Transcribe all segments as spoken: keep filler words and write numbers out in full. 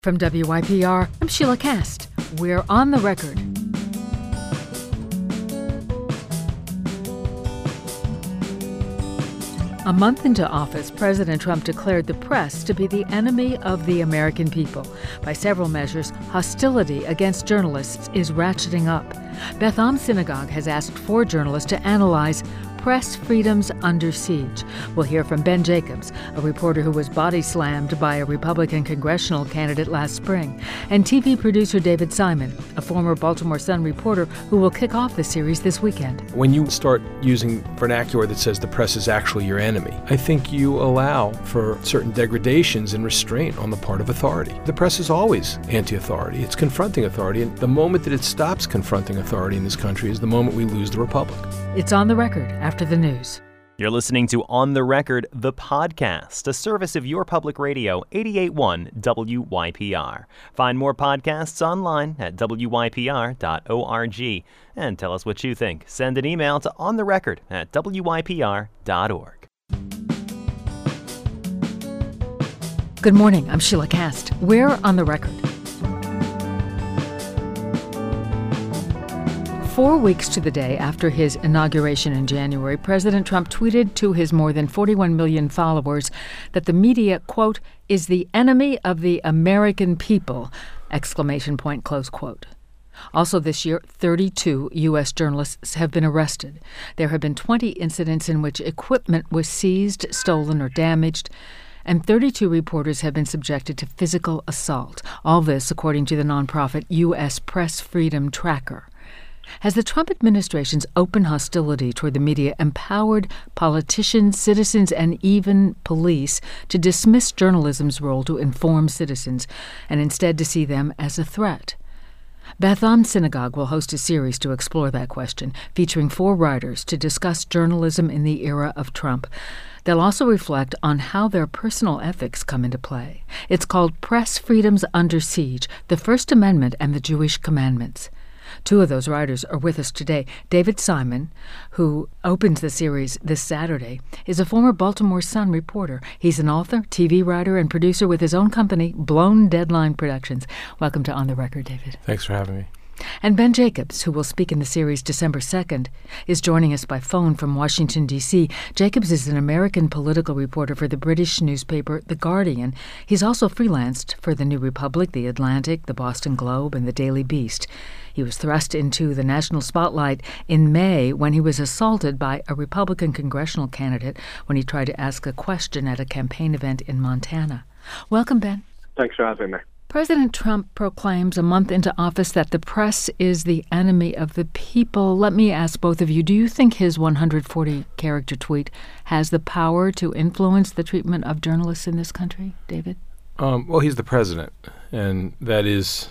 From W Y P R, I'm Sheila Kast. We're on the record. A month into office, President Trump declared the press to be the enemy of the American people. By several measures, hostility against journalists is ratcheting up. Beth Am Synagogue has asked four journalists to analyze press freedoms under siege. We'll hear from Ben Jacobs, a reporter who was body slammed by a Republican congressional candidate last spring, and T V producer David Simon, a former Baltimore Sun reporter who will kick off the series this weekend. When you start using vernacular that says the press is actually your enemy, I think you allow for certain degradations and restraint on the part of authority. The press is always anti-authority. It's confronting authority, and the moment that it stops confronting authority in this country is the moment we lose the republic. It's On the Record after the news. You're listening to On the Record, the podcast, a service of your public radio, eighty-eight point one W Y P R. Find more podcasts online at W Y P R dot org. And tell us what you think. Send an email to ontherecord at W Y P R dot org. Good morning, I'm Sheila Kast. We're On the Record. Four weeks to the day after his inauguration in January, President Trump tweeted to his more than forty-one million followers that the media, quote, is the enemy of the American people, exclamation point, close quote. Also this year, thirty-two U S journalists have been arrested. There have been twenty incidents in which equipment was seized, stolen, or damaged, and thirty-two reporters have been subjected to physical assault. All this, according to the nonprofit U S Press Freedom Tracker. Has the Trump administration's open hostility toward the media empowered politicians, citizens, and even police to dismiss journalism's role to inform citizens and instead to see them as a threat? Beth Am Synagogue will host a series to explore that question, featuring four writers to discuss journalism in the era of Trump. They'll also reflect on how their personal ethics come into play. It's called Press Freedoms Under Siege, the First Amendment and the Jewish Commandments. Two of those writers are with us today. David Simon, who opens the series this Saturday, is a former Baltimore Sun reporter. He's an author, T V writer, and producer with his own company, Blown Deadline Productions. Welcome to On the Record, David. Thanks for having me. And Ben Jacobs, who will speak in the series December second, is joining us by phone from Washington, D C Jacobs is an American political reporter for the British newspaper The Guardian. He's also freelanced for The New Republic, The Atlantic, The Boston Globe, and The Daily Beast. He was thrust into the national spotlight in May when he was assaulted by a Republican congressional candidate when he tried to ask a question at a campaign event in Montana. Welcome, Ben. Thanks for having me. President Trump proclaims a month into office that the press is the enemy of the people. Let me ask both of you, do you think his one hundred forty character tweet has the power to influence the treatment of journalists in this country, David? Um, well, he's the president, and that is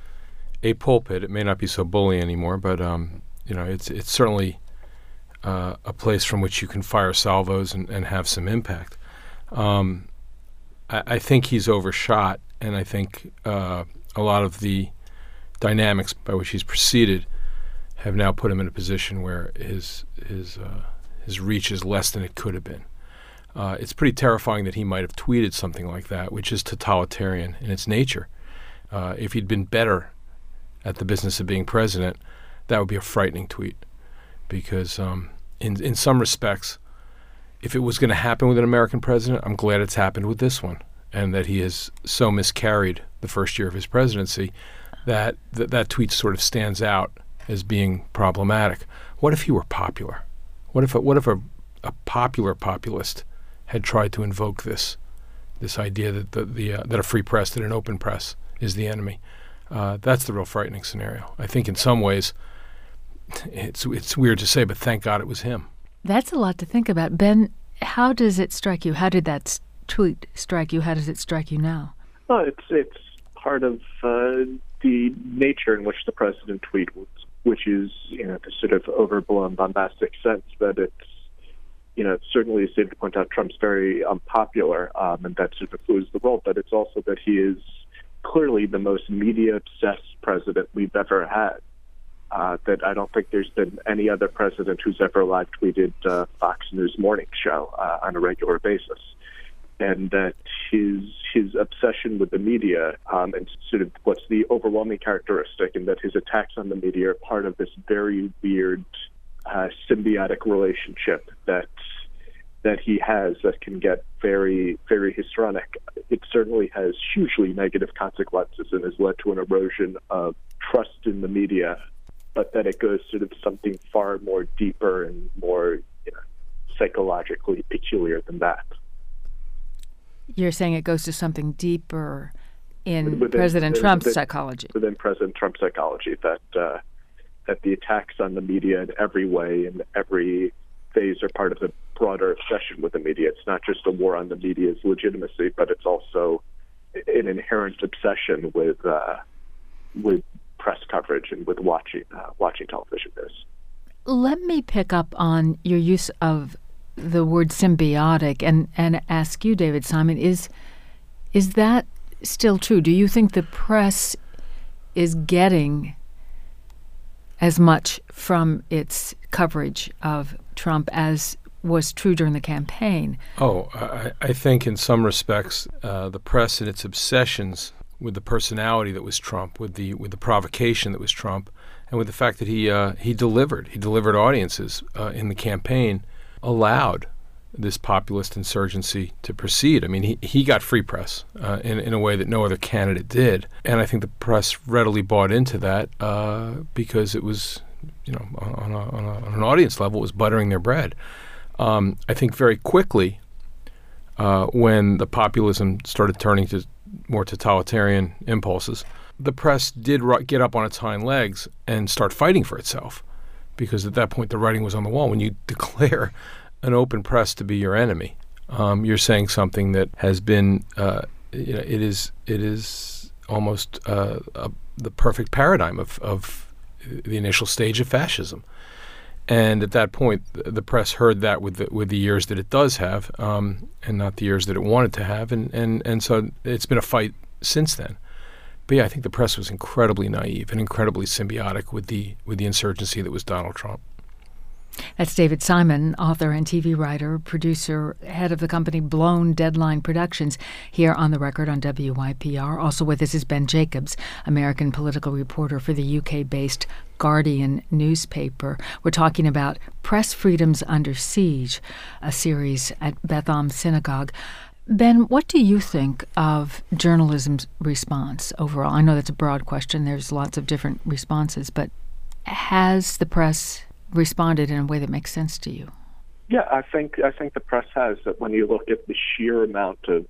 a pulpit. It may not be so bully anymore, but um, you know, it's it's certainly uh, a place from which you can fire salvos and, and have some impact. Um, I, I think he's overshot. And I think uh, a lot of the dynamics by which he's proceeded have now put him in a position where his his uh, his reach is less than it could have been. Uh, it's pretty terrifying that he might have tweeted something like that, which is totalitarian in its nature. Uh, if he'd been better at the business of being president, that would be a frightening tweet. Because um, in in some respects, if it was going to happen with an American president, I'm glad it's happened with this one. And that he has so miscarried the first year of his presidency that th- that tweet sort of stands out as being problematic. What if he were popular? What if a, what if a, a popular populist had tried to invoke this this idea that the, the uh, that a free press, that an open press is the enemy? Uh, that's the real frightening scenario. I think in some ways it's it's weird to say, but thank God it was him. That's a lot to think about. Ben, how does it strike you? How did that st- tweet strike you? How does it strike you now? Well, it's it's part of uh, the nature in which the president tweets, which is, you know, the sort of overblown, bombastic sense that it's, you know, certainly, as David pointed out, Trump's very unpopular, um, and that sort of flues the role, but it's also that he is clearly the most media-obsessed president we've ever had. Uh, that I don't think there's been any other president who's ever live tweeted uh, Fox News morning show uh, on a regular basis. and that his his obsession with the media um, and sort of what's the overwhelming characteristic, and that his attacks on the media are part of this very weird uh, symbiotic relationship that that he has that can get very, very histrionic. It certainly has hugely negative consequences and has led to an erosion of trust in the media, but that it goes sort of something far more deeper and more, you know, psychologically peculiar than that. You're saying it goes to something deeper in within, President within, Trump's within, psychology. Within President Trump's psychology, that uh, that the attacks on the media in every way, in every phase, are part of the broader obsession with the media. It's not just a war on the media's legitimacy, but it's also an inherent obsession with uh, with press coverage and with watching uh, watching television news. Let me pick up on your use of the word symbiotic and, and ask you, David Simon, is is that still true? Do you think the press is getting as much from its coverage of Trump as was true during the campaign? Oh, I, I think in some respects, uh, the press and its obsessions with the personality that was Trump, with the with the provocation that was Trump, and with the fact that he uh, he delivered, he delivered audiences uh, in the campaign, allowed this populist insurgency to proceed. I mean, he, he got free press uh, in, in a way that no other candidate did. And I think the press readily bought into that uh, because it was, you know, on, a, on, a, on an audience level, it was buttering their bread. Um, I think very quickly, uh, when the populism started turning to more totalitarian impulses, the press did ru- get up on its hind legs and start fighting for itself, because at that point the writing was on the wall. When you declare an open press to be your enemy, um, you're saying something that has been, uh, you know, it is it is almost uh, a, the perfect paradigm of, of the initial stage of fascism. And at that point, the press heard that with the, with the ears that it does have, um, and not the ears that it wanted to have, and, and, and so it's been a fight since then. But yeah, I think the press was incredibly naive and incredibly symbiotic with the with the insurgency that was Donald Trump. That's David Simon, author and T V writer, producer, head of the company Blown Deadline Productions, here on The Record on W Y P R. Also with us is Ben Jacobs, American political reporter for the U K-based Guardian newspaper. We're talking about Press Freedoms Under Siege, a series at Beth Am Synagogue. Ben, what do you think of journalism's response overall? I know that's a broad question. There's lots of different responses, but has the press responded in a way that makes sense to you? Yeah, I think I think the press has. That when you look at the sheer amount of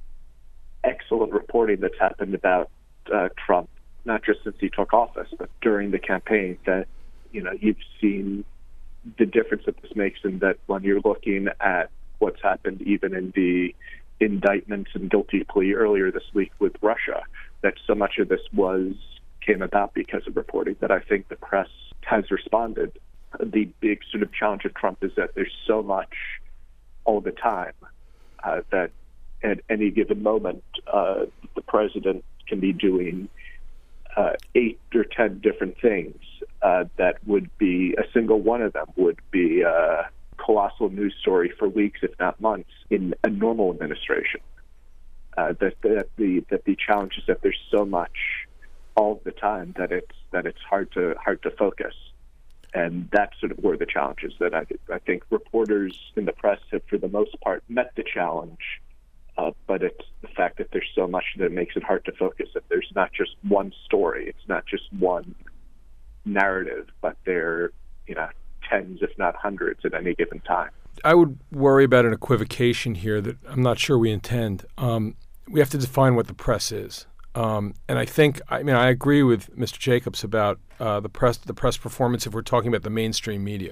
excellent reporting that's happened about uh, Trump, not just since he took office, but during the campaign, that, you know, you've seen the difference that this makes, in that when you're looking at what's happened even in the indictments and guilty plea earlier this week with Russia, that so much of this was came about because of reporting, that I think the press has responded. The big sort of challenge of Trump is that there's so much all the time uh, that at any given moment uh, the president can be doing uh, eight or ten different things uh, that would be, a single one of them would be a colossal news story for weeks, if not months, in a normal administration. Uh, that, that the that the challenge is that there's so much all the time that it's that it's hard to hard to focus. And that's sort of where the challenge is, that I, I think reporters in the press have, for the most part, met the challenge, uh, but it's the fact that there's so much that makes it hard to focus, that there's not just one story, it's not just one narrative, but there, you know, tens, if not hundreds at any given time. I would worry about an equivocation here that I'm not sure we intend. Um, we have to define what the press is. Um, and I think, I mean, I agree with Mister Jacobs about uh, the press, the press performance. If we're talking about the mainstream media,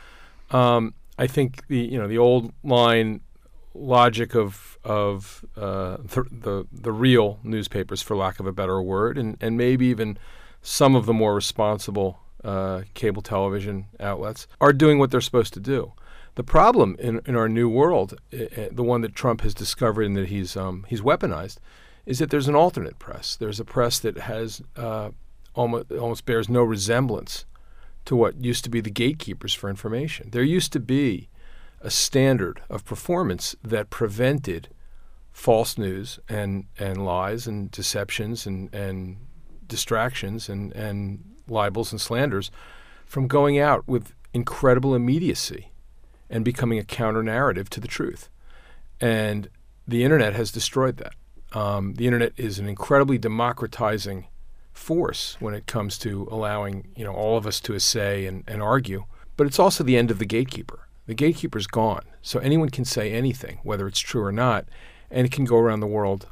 um, I think the you know the old line logic of of uh, the, the the real newspapers, for lack of a better word, and, and maybe even some of the more responsible uh, cable television outlets are doing what they're supposed to do. The problem in, in our new world, uh, the one that Trump has discovered and that he's um, he's weaponized, is that there's an alternate press. There's a press that has uh, almost almost bears no resemblance to what used to be the gatekeepers for information. There used to be a standard of performance that prevented false news and, and lies and deceptions and, and distractions and, and libels and slanders from going out with incredible immediacy and becoming a counter-narrative to the truth. And the internet has destroyed that. Um, the internet is an incredibly democratizing force when it comes to allowing, you know, all of us to say and, and argue. But it's also the end of the gatekeeper. The gatekeeper's gone. So anyone can say anything, whether it's true or not, and it can go around the world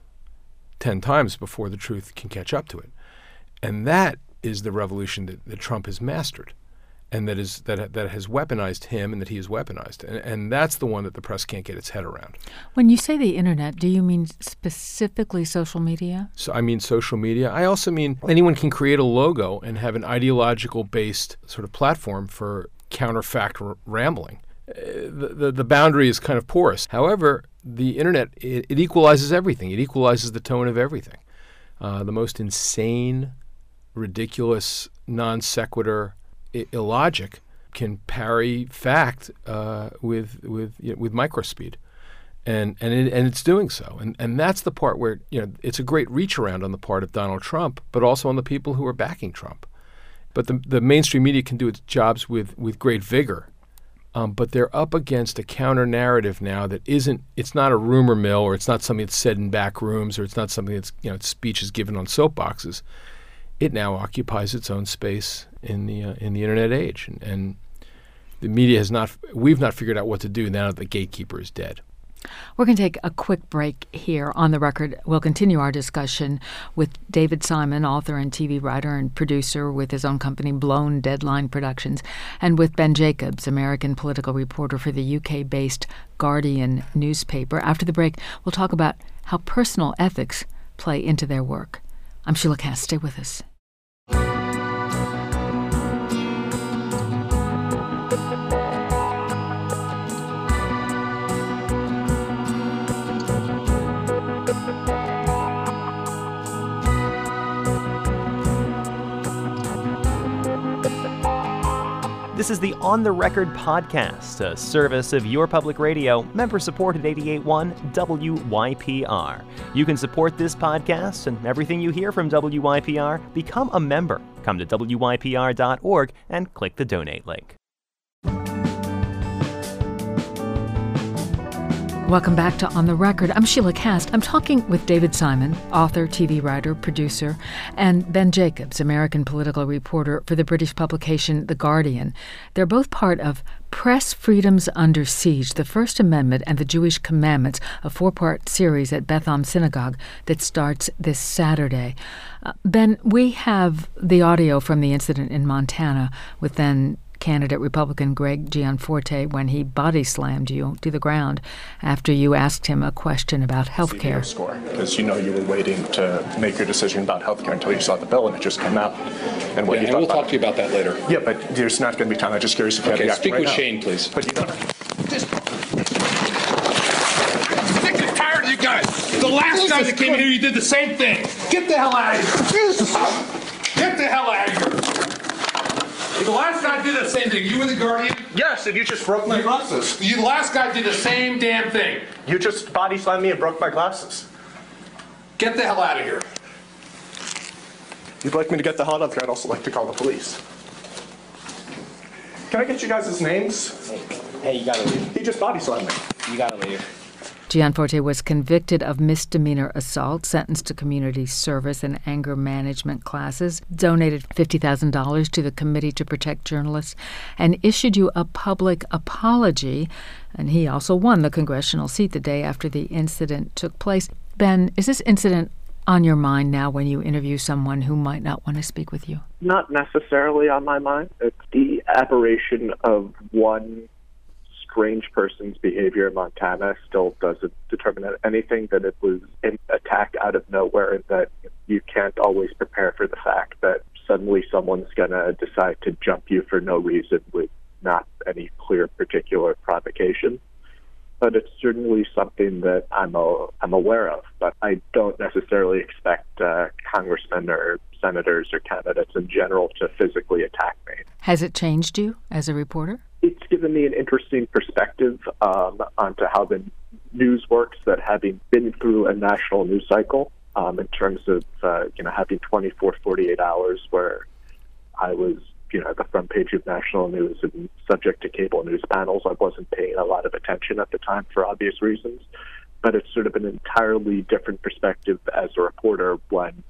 ten times before the truth can catch up to it. And that is the revolution that, that Trump has mastered, and that is that that has weaponized him and that he has weaponized. And, and that's the one that the press can't get its head around. When you say the internet, do you mean specifically social media? So I mean social media. I also mean anyone can create a logo and have an ideological-based sort of platform for counterfact r- rambling. Uh, the, the, the boundary is kind of porous. However, the internet, it, it equalizes everything. It equalizes the tone of everything. Uh, the most insane, ridiculous, non sequitur I- illogic can parry fact uh, with with you know, with microspeed, and and it, and it's doing so. And and that's the part where you know it's a great reach around on the part of Donald Trump, but also on the people who are backing Trump. But the the mainstream media can do its jobs with with great vigor. Um, but they're up against a counter-narrative now that isn't, it's not a rumor mill, or it's not something that's said in back rooms, or it's not something that's, you know, speech is given on soapboxes. It now occupies its own space in the uh, in the internet age. And, and the media has not, we've not figured out what to do now that the gatekeeper is dead. We're going to take a quick break here on The Record. We'll continue our discussion with David Simon, author and T V writer and producer with his own company, Blown Deadline Productions, and with Ben Jacobs, American political reporter for the U K-based Guardian newspaper. After the break, we'll talk about how personal ethics play into their work. I'm Sheila Cass. Stay with us. This is the On the Record podcast, a service of Your Public Radio, member-supported eighty-eight point one W Y P R. You can support this podcast and everything you hear from W Y P R. Become a member. Come to W Y P R dot org and click the donate link. Welcome back to On the Record. I'm Sheila Cass. I'm talking with David Simon, author, T V writer, producer, and Ben Jacobs, American political reporter for the British publication The Guardian. They're both part of Press Freedoms Under Siege, the First Amendment and the Jewish Commandments, a four-part series at Beth Am Synagogue that starts this Saturday. Uh, Ben, we have the audio from the incident in Montana with then candidate Republican Greg Gianforte when he body slammed you to the ground after you asked him a question about health care. Score, because you know you were waiting to make your decision about health care until you saw the bill and it just came out. And what yeah, you and we'll about talk to you about that later. Yeah, but there's not going to be time. I'm just curious if you okay, have the speak right with now. Shane, please. But you don't. I'm sick and tired of you guys. The last time that came here, you did the same thing. Get the hell out of here. Jesus. Get the hell out of here. The last guy did the same thing. You were the Guardian? Yes, and you just broke my glasses. You, the last guy did the same damn thing. You just body slammed me and broke my glasses. Get the hell out of here. You'd like me to get the hell out of here? I'd also like to call the police. Can I get you guys' names? Hey, you gotta leave. He just body slammed me. You gotta leave. Gianforte was convicted of misdemeanor assault, sentenced to community service and anger management classes, donated fifty thousand dollars to the Committee to Protect Journalists, and issued you a public apology. And he also won the congressional seat the day after the incident took place. Ben, is this incident on your mind now when you interview someone who might not want to speak with you? Not necessarily on my mind. It's the aberration of one strange person's behavior in Montana still doesn't determine anything, that it was an attack out of nowhere, and that you can't always prepare for the fact that suddenly someone's going to decide to jump you for no reason with not any clear particular provocation. But it's certainly something that I'm a, I'm aware of, but I don't necessarily expect uh, congressmen or senators or candidates in general to physically attack me. Has it changed you as a reporter? It's given me an interesting perspective um, onto how the news works that having been through a national news cycle, um, in terms of, uh, you know, having twenty-four, forty-eight hours where I was, you know, at the front page of national news and subject to cable news panels, I wasn't paying a lot of attention at the time for obvious reasons. But it's sort of an entirely different perspective as a reporter when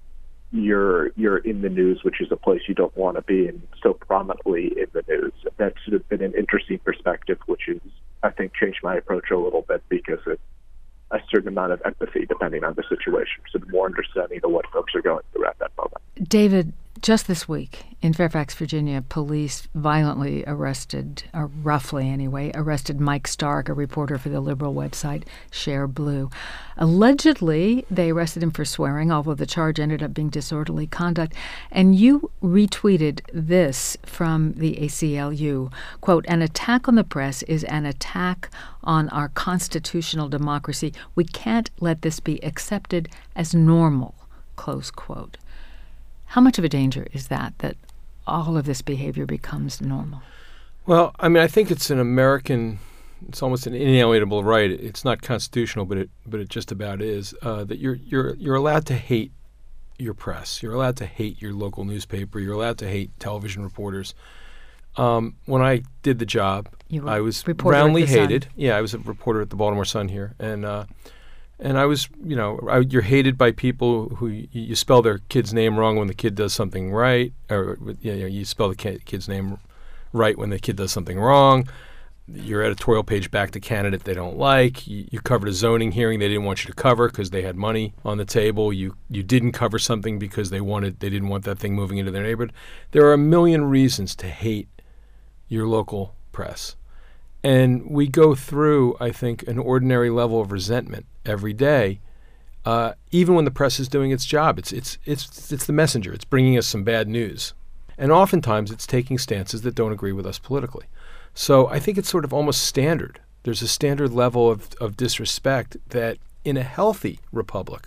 you're you're in the news, which is a place you don't want to be, and so prominently in the news. That's sort of been an interesting perspective, which is, I think, changed my approach a little bit because it a certain amount of empathy depending on the situation, so more understanding of what folks are going through at that moment. David, just this week in Fairfax, Virginia, police violently arrested, or roughly anyway, arrested Mike Stark, a reporter for the liberal website Share Blue. Allegedly, they arrested him for swearing, although the charge ended up being disorderly conduct. And you retweeted this from the A C L U, quote, "An attack on the press is an attack on our constitutional democracy. We can't let this be accepted as normal," close quote. How much of a danger is that, that all of this behavior becomes normal? Well, I mean, I think it's an American, it's almost an inalienable right. It's not constitutional, but it but it just about is, uh, that you're you're you're allowed to hate your press. You're allowed to hate your local newspaper. You're allowed to hate television reporters. Um, when I did the job, I was roundly hated. Yeah, I was a reporter at the Baltimore Sun here, and uh, and I was, you know, I, you're hated by people who you, you spell their kid's name wrong when the kid does something right, or you know, you spell the kid's name right when the kid does something wrong. Your editorial page backed a candidate they don't like. You, you covered a zoning hearing they didn't want you to cover because they had money on the table. You you didn't cover something because they wanted they didn't want that thing moving into their neighborhood. There are a million reasons to hate your local press. And we go through, I think, an ordinary level of resentment every day, uh, even when the press is doing its job. It's it's it's it's the messenger. It's bringing us some bad news. And oftentimes it's taking stances that don't agree with us politically. So I think it's sort of almost standard. There's a standard level of, of disrespect that in a healthy republic,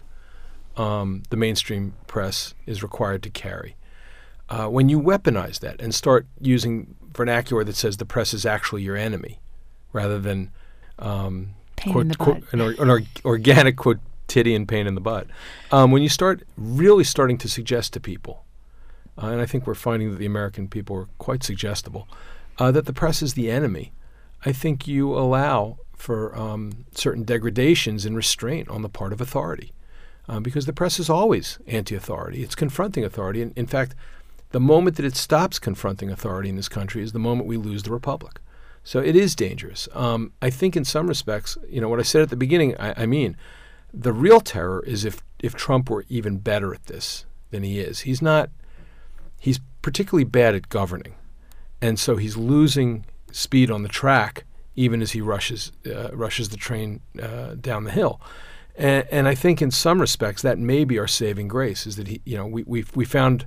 um, the mainstream press is required to carry. Uh, when you weaponize that and start using vernacular that says the press is actually your enemy, rather than um, quote, quote, an, or, an or, organic quotidian pain in the butt, um, when you start really starting to suggest to people, uh, and I think we're finding that the American people are quite suggestible, uh, that the press is the enemy, I think you allow for um, certain degradations and restraint on the part of authority, uh, because the press is always anti-authority. It's confronting authority. And in fact, the moment that it stops confronting authority in this country is the moment we lose the republic. So it is dangerous. Um, I think in some respects, you know, what I said at the beginning, I, I mean, the real terror is if, if Trump were even better at this than he is. He's not, he's particularly bad at governing. And so he's losing speed on the track even as he rushes uh, rushes the train uh, down the hill. And, and I think in some respects that may be our saving grace, is that he, you know, we we we found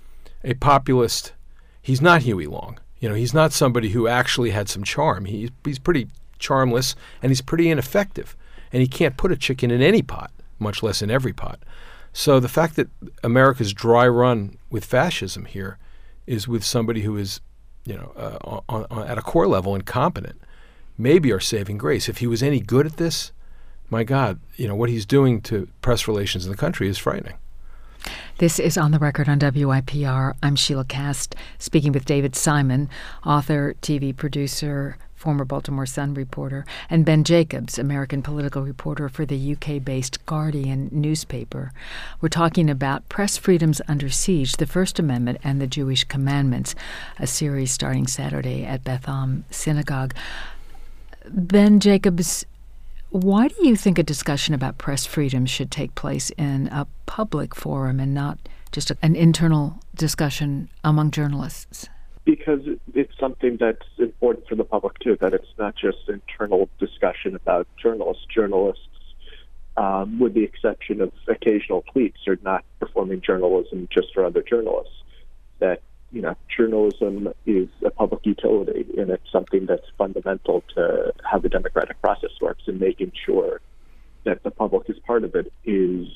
a populist. He's not Huey Long. You know, he's not somebody who actually had some charm. He, he's pretty charmless, and he's pretty ineffective. And he can't put a chicken in any pot, much less in every pot. So the fact that America's dry run with fascism here is with somebody who is, you know, uh, on, on, at a core level incompetent, may be our saving grace. If he was any good at this, my God, you know, what he's doing to press relations in the country is frightening. This is On the Record on W I P R. I'm Sheila Kast, speaking with David Simon, author, T V producer, former Baltimore Sun reporter, and Ben Jacobs, American political reporter for the U K-based Guardian newspaper. We're talking about Press Freedoms Under Siege, the First Amendment and the Jewish Commandments, a series starting Saturday at Beth Am Synagogue. Ben Jacobs, why do you think a discussion about press freedom should take place in a public forum and not just a, an internal discussion among journalists? Because it's something that's important for the public, too, that it's not just internal discussion about journalists. Journalists, um, with the exception of occasional tweets, are not performing journalism just for other journalists. That, you know, journalism is a public utility, and it's something that's fundamental to how the democratic process works, and making sure that the public is part of it is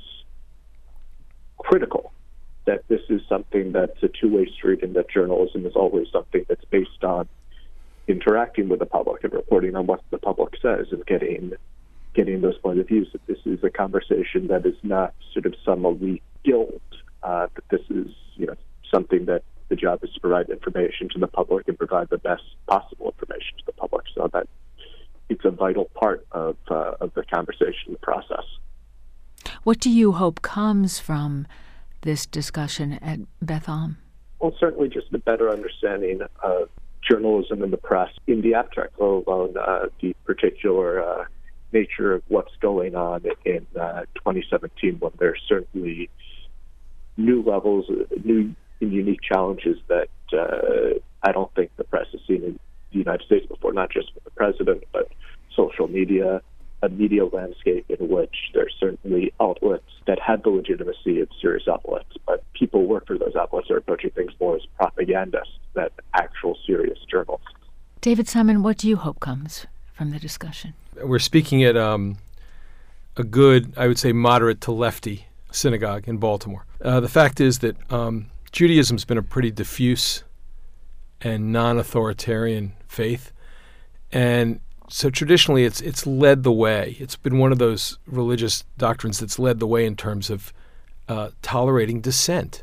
critical. That this is something that's a two-way street, and that journalism is always something that's based on interacting with the public and reporting on what the public says, and getting getting those point of views, that this is a conversation that is not sort of some elite guild, uh, that this is, you know, something that the job is to provide information to the public and provide the best possible information to the public, so that it's a vital part of uh, of the conversation, the process. What do you hope comes from this discussion at Beth Am? Well, certainly just a better understanding of journalism and the press in the abstract, let alone uh, the particular uh, nature of what's going on in uh, twenty seventeen, when there's certainly new levels, new and unique challenges that uh, I don't think the press has seen in the United States before, not just with the president, but social media, a media landscape in which there's certainly outlets that had the legitimacy of serious outlets, but people who work for those outlets are approaching things more as propagandists than actual serious journalists. David Simon, what do you hope comes from the discussion? We're speaking at um, a good, I would say, moderate to lefty synagogue in Baltimore. Uh, the fact is that um, Judaism's been a pretty diffuse and non-authoritarian faith, and so traditionally it's it's led the way. It's been one of those religious doctrines that's led the way in terms of uh, tolerating dissent.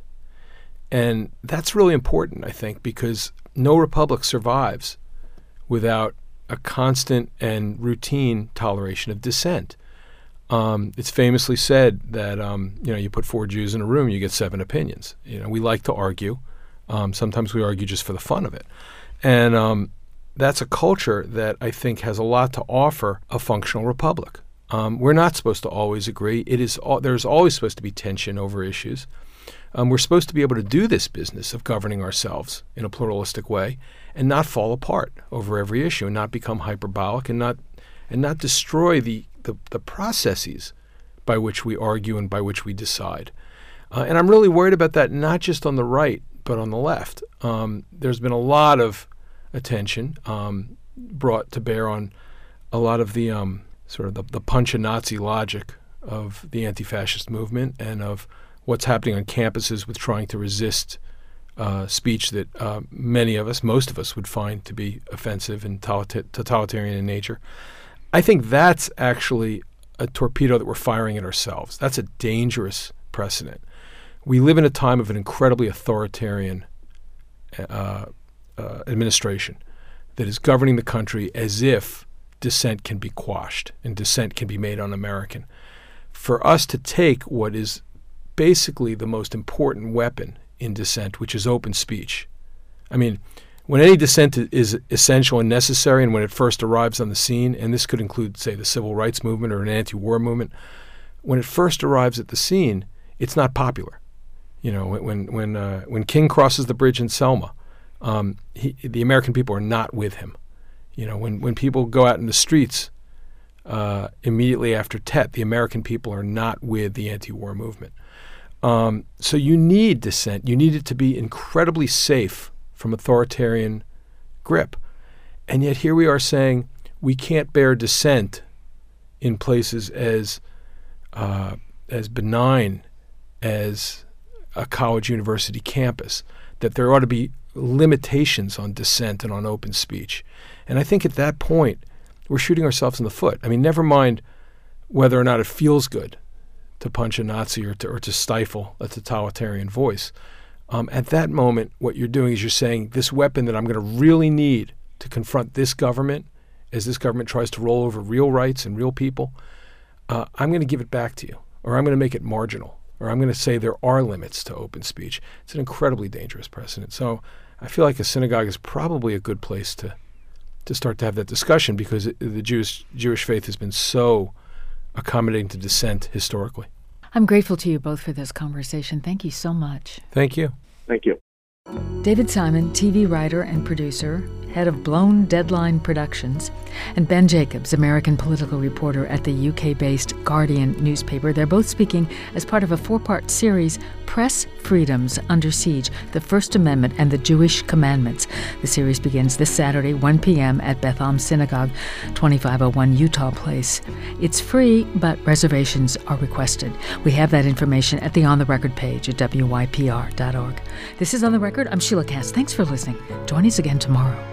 And that's really important, I think, because no republic survives without a constant and routine toleration of dissent. Um, it's famously said that um, you know, you put four Jews in a room, you get seven opinions. You know, we like to argue. Um, sometimes we argue just for the fun of it, and um, that's a culture that I think has a lot to offer a functional republic. Um, we're not supposed to always agree. It is al- there's always supposed to be tension over issues. Um, we're supposed to be able to do this business of governing ourselves in a pluralistic way and not fall apart over every issue and not become hyperbolic and not and not destroy the the, the processes by which we argue and by which we decide. Uh, and I'm really worried about that, not just on the right, but on the left. Um, there's been a lot of attention um, brought to bear on a lot of the um, sort of the, the punch-a-Nazi logic of the anti-fascist movement and of what's happening on campuses with trying to resist uh, speech that uh, many of us, most of us, would find to be offensive and totalitarian in nature. I think that's actually a torpedo that we're firing at ourselves. That's a dangerous precedent. We live in a time of an incredibly authoritarian uh, uh, administration that is governing the country as if dissent can be quashed and dissent can be made un-American. For us to take what is basically the most important weapon in dissent, which is open speech. I mean, when any dissent is essential and necessary, and when it first arrives on the scene, and this could include, say, the civil rights movement or an anti-war movement, when it first arrives at the scene, it's not popular. You know, when when uh, when King crosses the bridge in Selma, um, he, the American people are not with him. You know, when when people go out in the streets uh, immediately after Tet, the American people are not with the anti-war movement. Um, so you need dissent. You need it to be incredibly safe from authoritarian grip. And yet here we are saying we can't bear dissent in places as uh, as benign as a college university campus, that there ought to be limitations on dissent and on open speech. And I think at that point, we're shooting ourselves in the foot. I mean, never mind whether or not it feels good to punch a Nazi or to, or to stifle a totalitarian voice. Um, at that moment, what you're doing is you're saying this weapon that I'm going to really need to confront this government as this government tries to roll over real rights and real people, uh, I'm going to give it back to you, or I'm going to make it marginal, or I'm going to say there are limits to open speech. It's an incredibly dangerous precedent. So I feel like a synagogue is probably a good place to to start to have that discussion, because it, the Jewish Jewish faith has been so accommodating to dissent historically. I'm grateful to you both for this conversation. Thank you so much. Thank you. Thank you. David Simon, T V writer and producer, head of Blown Deadline Productions, and Ben Jacobs, American political reporter at the U K-based Guardian newspaper. They're both speaking as part of a four-part series, Press Freedoms Under Siege, the First Amendment and the Jewish Commandments. The series begins this Saturday, one p.m. at Beth Am Synagogue, twenty-five oh one Utah Place. It's free, but reservations are requested. We have that information at the On the Record page at W Y P R dot org. This is On the Record. I'm Sheila Cass. Thanks for listening. Join us again tomorrow.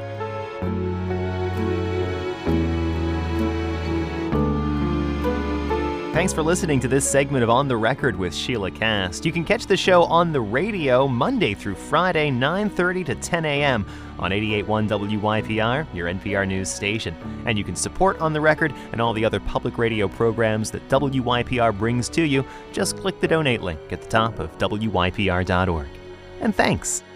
Thanks for listening to this segment of On the Record with Sheila Cast. You can catch the show on the radio Monday through Friday, nine thirty to ten a.m. on eighty-eight point one W Y P R, your N P R news station. And you can support On the Record and all the other public radio programs that W Y P R brings to you. Just click the donate link at the top of W Y P R dot org. And thanks.